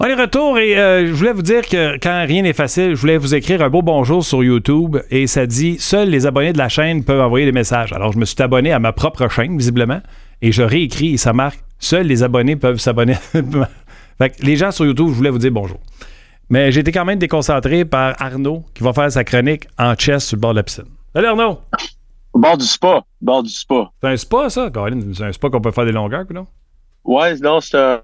On est retour et je voulais vous dire que quand rien n'est facile, je voulais vous écrire un beau bonjour sur YouTube et ça dit « Seuls les abonnés de la chaîne peuvent envoyer des messages ». Alors, je me suis abonné à ma propre chaîne, visiblement, et je réécris et ça marque « Seuls les abonnés peuvent s'abonner ». Fait que les gens sur YouTube, je voulais vous dire bonjour. Mais j'ai été quand même déconcentré par Arnaud qui va faire sa chronique en chess sur le bord de la piscine. Salut Arnaud! Au bord du spa. Bord du spa. C'est un spa, ça? Caroline, c'est un spa qu'on peut faire des longueurs, ou non? Ouais, non, c'est un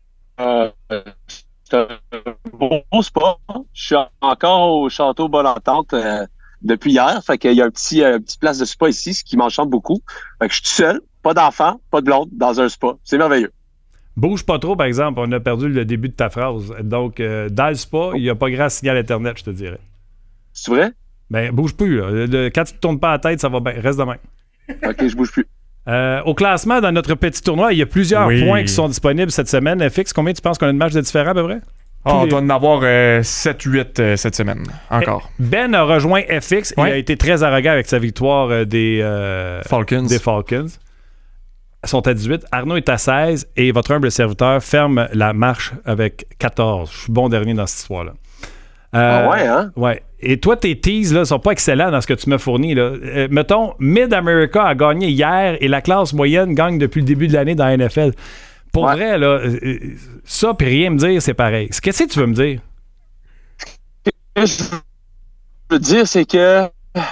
beau spa. Je suis encore au château Bonne-Entente depuis hier. Fait qu'il y a un petit place de spa ici, ce qui m'enchante beaucoup. Fait que je suis tout seul, pas d'enfant, pas de blonde, dans un spa. C'est merveilleux. Bouge pas trop, par exemple. On a perdu le début de ta phrase. Donc, dans le spa, il n'y a pas grand signal Internet, je te dirais. C'est vrai? Ben, bouge plus, là. Quand tu te tournes pas la tête, ça va bien. Reste de même. OK, je bouge plus. Au classement, dans notre petit tournoi, il y a plusieurs points qui sont disponibles cette semaine. FX, combien tu penses qu'on a de matchs de différents à peu près? On doit en avoir 7-8 cette semaine, encore. Ben a rejoint FX. Il a été très arrogant avec sa victoire des Falcons. Ils sont à 18. Arnaud est à 16 et votre humble serviteur ferme la marche avec 14. Je suis bon dernier dans cette histoire-là. Ouais, hein? Ouais. Et toi, tes teases ne sont pas excellents dans ce que tu m'as fourni. Là. Mettons, Mid-America a gagné hier et la classe moyenne gagne depuis le début de l'année dans la NFL. Pour vrai, là, ça, puis rien me dire, c'est pareil. Qu'est-ce que tu veux me dire? Ce que je veux dire, c'est que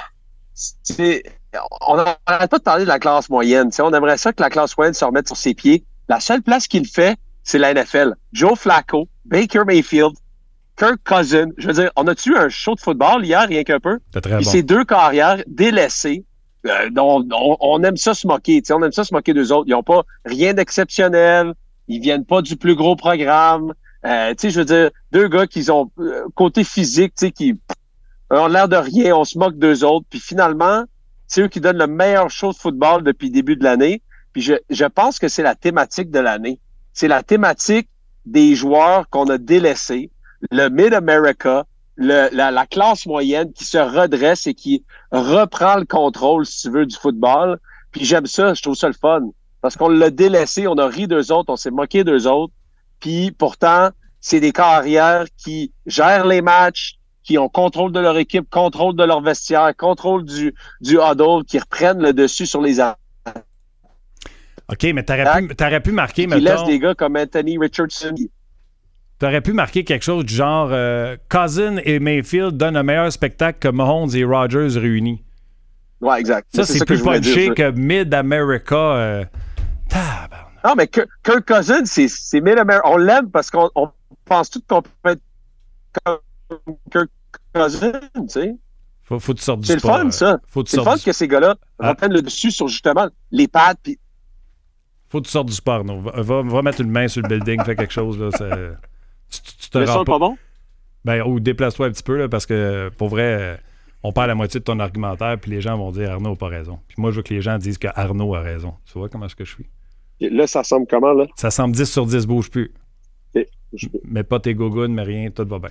on n'arrête pas de parler de la classe moyenne. On aimerait ça que la classe moyenne se remette sur ses pieds. La seule place qu'il fait, c'est la NFL. Joe Flacco, Baker Mayfield, Kirk Cousins. Je veux dire, on a-tu eu un show de football hier, rien qu'un peu? C'est très bon. Ces deux carrières délaissées, on aime ça se moquer. On aime ça se moquer d'eux autres. Ils n'ont pas rien d'exceptionnel. Ils viennent pas du plus gros programme. Je veux dire, deux gars qui ont côté physique, qui ont l'air de rien. On se moque d'eux autres. Puis finalement, c'est eux qui donnent le meilleur show de football depuis le début de l'année. Puis je pense que c'est la thématique de l'année. C'est la thématique des joueurs qu'on a délaissés. Le Mid-America, la classe moyenne qui se redresse et qui reprend le contrôle, si tu veux, du football. Puis j'aime ça, je trouve ça le fun. Parce qu'on l'a délaissé, on a ri d'eux autres, on s'est moqué d'eux autres. Puis pourtant, c'est des carrières qui gèrent les matchs, qui ont contrôle de leur équipe, contrôle de leur vestiaire, contrôle du huddle, qui reprennent le dessus sur les armes. OK, mais t'aurais pu marquer, mettons... Qui laissent des gars comme Anthony Richardson... T'aurais pu marquer quelque chose du genre Cousins et Mayfield donnent un meilleur spectacle que Mahomes et Rodgers réunis. Ouais, ça, c'est plus punché que Mid-America. Non, mais Kirk Cousins, c'est Mid-America. On l'aime parce qu'on pense tout qu'on peut être comme Kirk Cousins, tu sais. Faut que tu sortes du sport. C'est le fun, ça. C'est le fun que ces gars-là reprennent le dessus sur justement les pads. Puis... Faut que tu sortes du sport, non. Va mettre une main sur le building, fais quelque chose, là. Tu te rends pas bon? Ben, ou déplace-toi un petit peu, là, parce que, pour vrai, on perd la moitié de ton argumentaire, puis les gens vont dire Arnaud n'a pas raison. Puis moi, je veux que les gens disent que Arnaud a raison. Tu vois comment est-ce que je suis? Là, ça semble comment, là? Ça semble 10 sur 10, bouge plus. Okay. Mais pas tes gougounes, mais rien, tout va bien.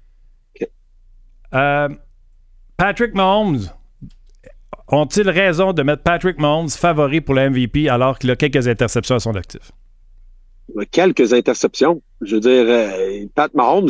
Okay. Patrick Mahomes, ont-ils raison de mettre Patrick Mahomes favori pour le MVP alors qu'il a quelques interceptions à son actif? Quelques interceptions. Je veux dire, Pat Mahomes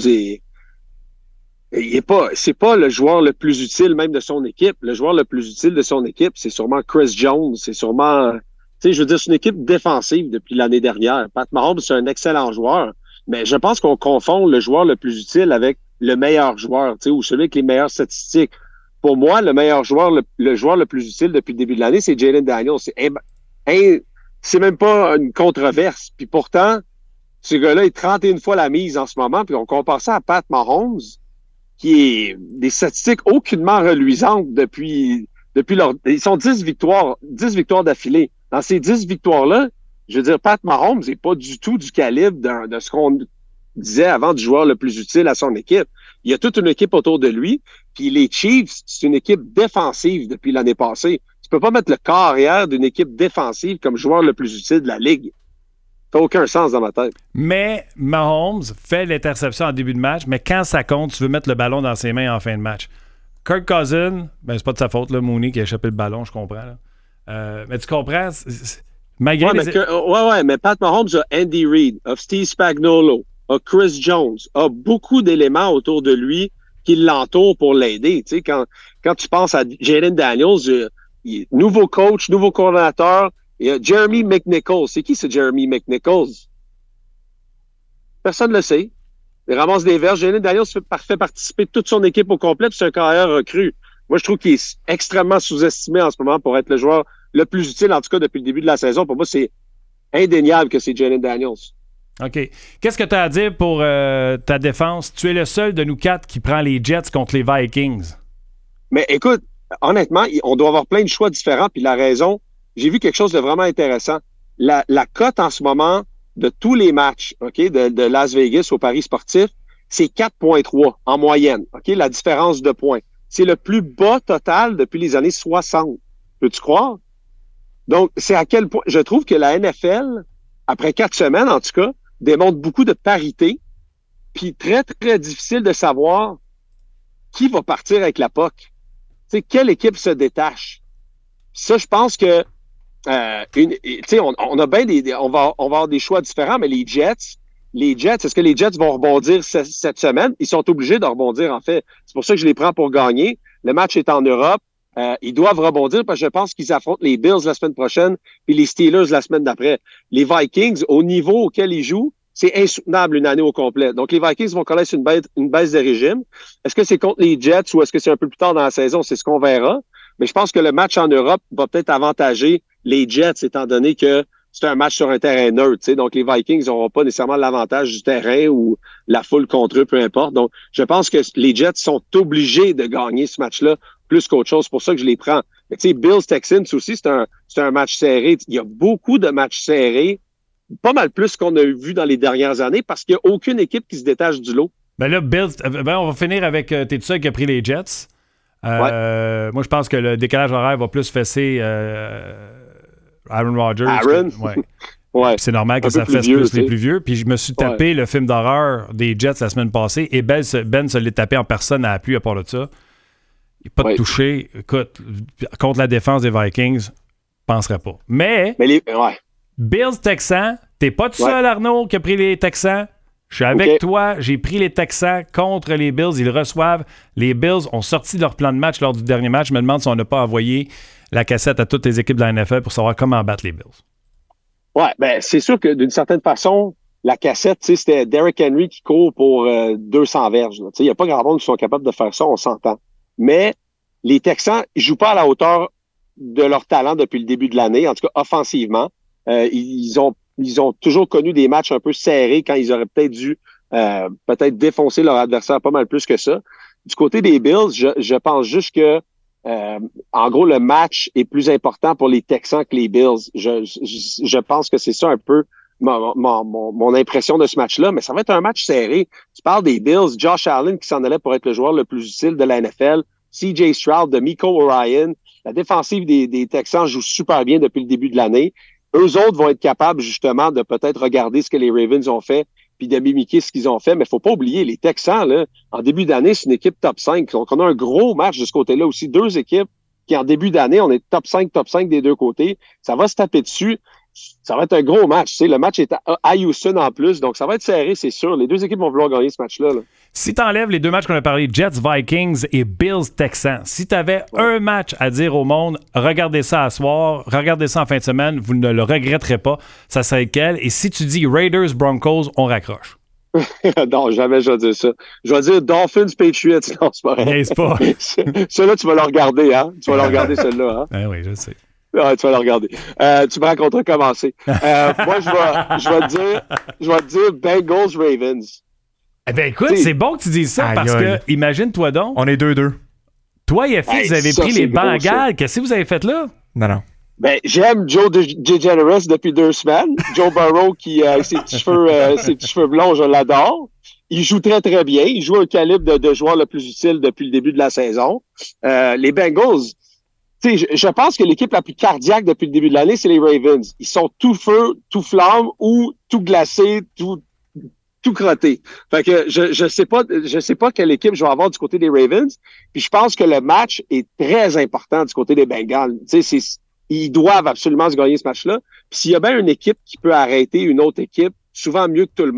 c'est pas le joueur le plus utile même de son équipe. Le joueur le plus utile de son équipe, c'est sûrement Chris Jones. C'est sûrement, je veux dire, c'est une équipe défensive depuis l'année dernière. Pat Mahomes, c'est un excellent joueur. Mais je pense qu'on confond le joueur le plus utile avec le meilleur joueur, ou celui avec les meilleures statistiques. Pour moi, le meilleur joueur, le joueur le plus utile depuis le début de l'année, c'est Jayden Daniels. C'est même pas une controverse. Puis pourtant, ce gars-là est 31 fois la mise en ce moment. Puis on compare ça à Pat Mahomes, qui est des statistiques aucunement reluisantes depuis leur... Ils sont 10 victoires d'affilée. Dans ces 10 victoires-là, je veux dire, Pat Mahomes n'est pas du tout du calibre de ce qu'on disait avant du joueur le plus utile à son équipe. Il y a toute une équipe autour de lui. Puis les Chiefs, c'est une équipe défensive depuis l'année passée. Tu peux pas mettre le corps arrière d'une équipe défensive comme joueur le plus utile de la Ligue. Ça n'a aucun sens dans ma tête. Mais Mahomes fait l'interception en début de match, mais quand ça compte, tu veux mettre le ballon dans ses mains en fin de match. Kirk Cousins, ben c'est pas de sa faute, là, Mooney qui a échappé le ballon, je comprends. Là. Mais tu comprends? Malgré mais Pat Mahomes a Andy Reid, of Steve Spagnuolo, a Chris Jones, a beaucoup d'éléments autour de lui qui l'entourent pour l'aider. Tu sais, quand tu penses à Jalen Daniels, nouveau coach, nouveau coordonnateur, il y a Jeremy McNichols. C'est qui ce Jeremy McNichols? Personne ne le sait. Il ramasse des verges. Jalen Daniels fait participer toute son équipe au complet, puis c'est un carrière recru. Moi, je trouve qu'il est extrêmement sous-estimé en ce moment pour être le joueur le plus utile, en tout cas depuis le début de la saison. Pour moi, c'est indéniable que c'est Jalen Daniels. OK. Qu'est-ce que tu as à dire pour ta défense? Tu es le seul de nous quatre qui prend les Jets contre les Vikings. Mais écoute, honnêtement, on doit avoir plein de choix différents. Puis la raison, j'ai vu quelque chose de vraiment intéressant. La cote en ce moment de tous les matchs, OK, de Las Vegas au Paris sportif, c'est 4,3 en moyenne. OK, la différence de points. C'est le plus bas total depuis les années 60. Peux-tu croire? Donc, c'est à quel point je trouve que la NFL, après 4 semaines en tout cas, démontre beaucoup de parité, puis très, très difficile de savoir qui va partir avec la POC. Tu sais, quelle équipe se détache? Ça, je pense que on a bien on va avoir des choix différents, mais les Jets, est-ce que les Jets vont rebondir cette semaine? Ils sont obligés de rebondir, en fait. C'est pour ça que je les prends pour gagner. Le match est en Europe. Ils doivent rebondir parce que je pense qu'ils affrontent les Bills la semaine prochaine puis les Steelers la semaine d'après. Les Vikings, au niveau auquel ils jouent, c'est insoutenable une année au complet. Donc, les Vikings vont connaître une baisse de régime. Est-ce que c'est contre les Jets ou est-ce que c'est un peu plus tard dans la saison? C'est ce qu'on verra. Mais je pense que le match en Europe va peut-être avantager les Jets, étant donné que c'est un match sur un terrain neutre. T'sais. Donc, les Vikings n'auront pas nécessairement l'avantage du terrain ou la foule contre eux, peu importe. Donc, je pense que les Jets sont obligés de gagner ce match-là plus qu'autre chose. C'est pour ça que je les prends. Mais tu sais, Bills-Texans aussi, c'est un match serré. Il y a beaucoup de matchs serrés, pas mal plus qu'on a vu dans les dernières années parce qu'il n'y a aucune équipe qui se détache du lot. Ben là, Bills, on va finir avec t'es tout seul qui a pris les Jets. Ouais. Moi, je pense que le décalage horaire va plus fesser Aaron Rodgers. Ouais. Ouais. C'est normal que ça fesse plus les plus vieux. Puis je me suis tapé le film d'horreur des Jets la semaine passée et Ben se l'est tapé en personne à la pluie à part de ça. Il n'est pas de toucher. Écoute, contre la défense des Vikings, je ne penserais pas. Mais Bills-Texans, t'es pas tout seul, Arnaud, qui a pris les Texans. Je suis avec toi. J'ai pris les Texans contre les Bills. Ils reçoivent. Les Bills ont sorti leur plan de match lors du dernier match. Je me demande si on n'a pas envoyé la cassette à toutes les équipes de la NFL pour savoir comment battre les Bills. Ouais, ben c'est sûr que d'une certaine façon, la cassette, c'était Derrick Henry qui court pour 200 verges. Il n'y a pas grand monde qui sont capables de faire ça, on s'entend. Mais les Texans, ils jouent pas à la hauteur de leur talent depuis le début de l'année, en tout cas offensivement. Ils ont toujours connu des matchs un peu serrés quand ils auraient peut-être dû défoncer leur adversaire pas mal plus que ça. Du côté des Bills, je pense juste que en gros, le match est plus important pour les Texans que les Bills. Je pense que c'est ça un peu mon impression de ce match-là, mais ça va être un match serré. Tu parles des Bills, Josh Allen qui s'en allait pour être le joueur le plus utile de la NFL, CJ Stroud, D'Amico O'Ryan. La défensive des Texans joue super bien depuis le début de l'année. Eux autres vont être capables justement de peut-être regarder ce que les Ravens ont fait puis de mimiquer ce qu'ils ont fait. Mais faut pas oublier, les Texans, là, en début d'année, c'est une équipe top 5. Donc, on a un gros match de ce côté-là aussi. Deux équipes qui, en début d'année, on est top 5 des deux côtés. Ça va se taper dessus. Ça va être un gros match. Tu sais, le match est à Houston en plus. Donc, ça va être serré, c'est sûr. Les deux équipes vont vouloir gagner ce match-là. Là. Si tu enlèves les deux matchs qu'on a parlé, Jets, Vikings et Bills, Texans, si tu avais un match à dire au monde, regardez ça à soir, regardez ça en fin de semaine, vous ne le regretterez pas, ça serait lequel? Et si tu dis Raiders, Broncos, on raccroche. Non, jamais je vais dire ça. Je vais dire Dolphins, Patriots. Non, c'est pas vrai. C'est pas. Celui-là, tu vas le regarder, hein? Tu vas le regarder, celui-là, hein? Ben oui, je sais. Ah, tu vas le regarder. Tu me raconteras comment c'est. Moi, je vais te dire Bengals, Ravens. Eh bien, écoute, c'est bon que tu dises ça parce que, imagine-toi donc. On est 2-2. Toi et Fils, vous avez pris les Bengals. Qu'est-ce que vous avez fait là? Non. Ben, j'aime Joe DeGeneres depuis 2 semaines. Joe Burrow qui a ses petits cheveux blonds, je l'adore. Il joue très, très bien. Il joue un calibre de joueur le plus utile depuis le début de la saison. Les Bengals, tu sais, je pense que l'équipe la plus cardiaque depuis le début de l'année, c'est les Ravens. Ils sont tout feu, tout flamme ou tout glacé, tout crotté. Fait que je sais pas quelle équipe je vais avoir du côté des Ravens. Puis je pense que le match est très important du côté des Bengals. Tu sais, ils doivent absolument se gagner ce match-là. Puis s'il y a bien une équipe qui peut arrêter une autre équipe, souvent mieux que tout le monde,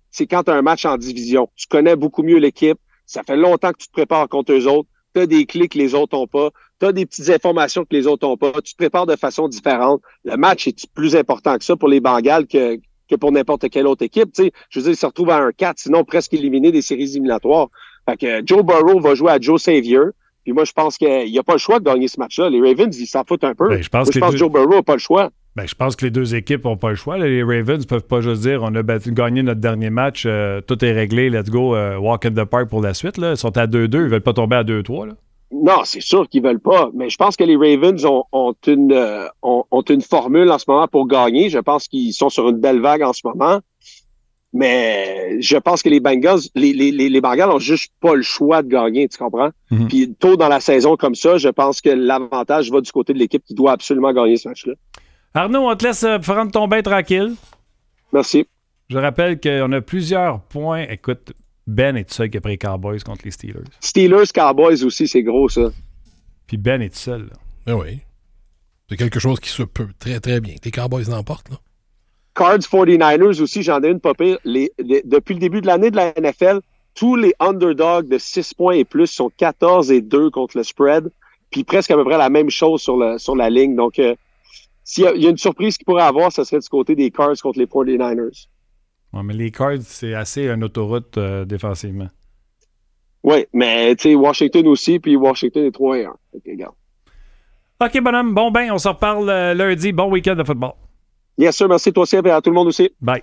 c'est quand tu as un match en division. Tu connais beaucoup mieux l'équipe. Ça fait longtemps que tu te prépares contre eux autres. Tu as des clés que les autres n'ont pas. Tu as des petites informations que les autres n'ont pas. Tu te prépares de façon différente. Le match est plus important que ça pour les Bengals que pour n'importe quelle autre équipe. Tu sais, je veux dire, ils se retrouvent à 1-4, sinon presque éliminés des séries éliminatoires. Fait que Joe Burrow va jouer à Joe Savior. Puis moi, je pense qu'il n'y a pas le choix de gagner ce match-là. Les Ravens, ils s'en foutent un peu. Ben, je pense que Joe Burrow n'a pas le choix. Ben, je pense que les deux équipes n'ont pas le choix. Les Ravens ne peuvent pas juste dire on a gagné notre dernier match, tout est réglé, let's go, walk in the park pour la suite. Là. Ils sont à 2-2, ils ne veulent pas tomber à 2-3. Là. Non, c'est sûr qu'ils veulent pas. Mais je pense que les Ravens ont une formule en ce moment pour gagner. Je pense qu'ils sont sur une belle vague en ce moment. Mais je pense que les Bengals, les Bengals ont juste pas le choix de gagner, tu comprends? Mm-hmm. Puis tôt dans la saison comme ça, je pense que l'avantage va du côté de l'équipe qui doit absolument gagner ce match-là. Arnaud, on te laisse prendre ton bain tranquille. Merci. Je rappelle qu'on a plusieurs points. Écoute, Ben est tout seul qui a pris les Cowboys contre les Steelers. Steelers, Cowboys aussi, c'est gros ça. Puis Ben est tout seul. Là. Ben oui. C'est quelque chose qui se peut très, très bien. Les Cowboys l'emportent, là. Cards 49ers aussi, j'en ai une pas pire. Depuis le début de l'année de la NFL, tous les underdogs de 6 points et plus sont 14-2 contre le spread, puis presque à peu près la même chose sur la ligne. Donc, s'il y a une surprise qu'il pourrait avoir, ce serait du côté des Cards contre les 49ers. Ouais, mais les Cards, c'est assez une autoroute défensivement. Oui, mais tu sais, Washington aussi, puis Washington est 3-1. Okay, regarde. OK, bonhomme. Bon, ben, on se reparle lundi. Bon week-end de football. Yes, sir. Merci toi aussi et à tout le monde aussi. Bye.